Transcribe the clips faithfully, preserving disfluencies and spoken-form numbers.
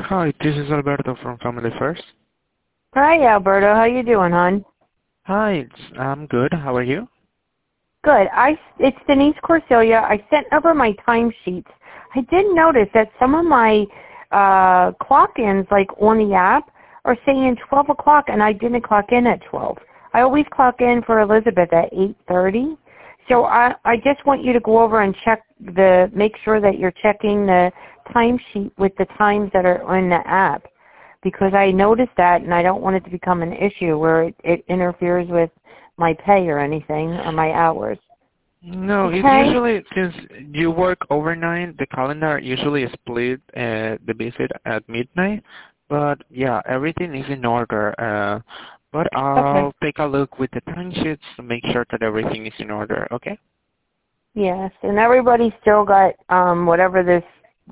Hi, this is Alberto from Family First. Hi, Alberto. How you doing, hon? Hi, it's, I'm good. How are you? Good. I it's Denise Corsilia. I sent over my timesheets. I did notice that some of my uh, clock-ins, like on the app, are saying twelve o'clock, and I didn't clock in at twelve. I always clock in for Elizabeth at eight thirty. So I I just want you to go over and check the make sure that you're checking the timesheet with the times that are in the app, because I noticed that, and I don't want it to become an issue where it, it interferes with my pay or anything or my hours. No, Okay? it's usually, since you work overnight, the calendar usually is split uh, the visit at midnight. But yeah, everything is in order. Uh, but I'll Okay. take a look with the timesheets to make sure that everything is in order, okay? Yes, and everybody still got um whatever this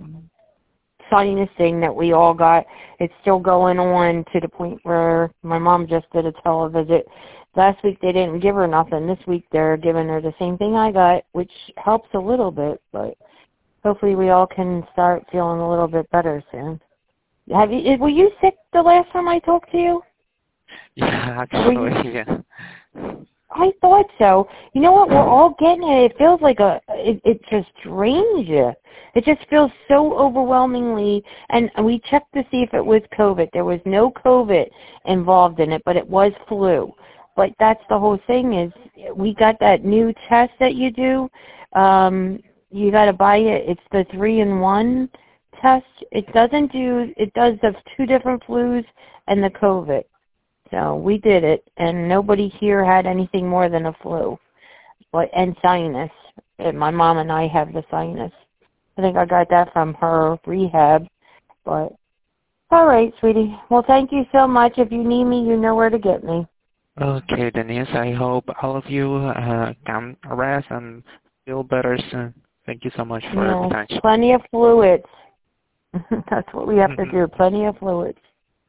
sinus thing that we all got. It's still going on to the point where my mom just did a televisit. Last week they didn't give her nothing. This week they're giving her the same thing I got, which helps a little bit, but hopefully we all can start feeling a little bit better soon. Have you? Were you sick the last time I talked to you? Yeah, Were you? actually, yeah. I thought so. You know what? We're all getting it. It feels like a. It, it just drains you. It just feels so overwhelmingly. And we checked to see if it was COVID. There was no COVID involved in it, but it was flu. But that's the whole thing is we got that new test that you do. Um, you got to buy it. It's the three in one test. It doesn't do. It does the two different flus and the COVID. So we did it, and nobody here had anything more than a flu, but and sinus. And my mom and I have the sinus. I think I got that from her rehab. But all right, sweetie. Well, thank you so much. If you need me, you know where to get me. Okay, Denise, I hope all of you uh, can rest and feel better soon. Thank you so much for the Yes, time. plenty of fluids. That's what we have to do. Plenty of fluids.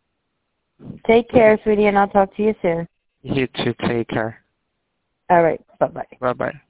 Take care, sweetie, and I'll talk to you soon. You too. Take care. All right. Bye-bye. Bye-bye.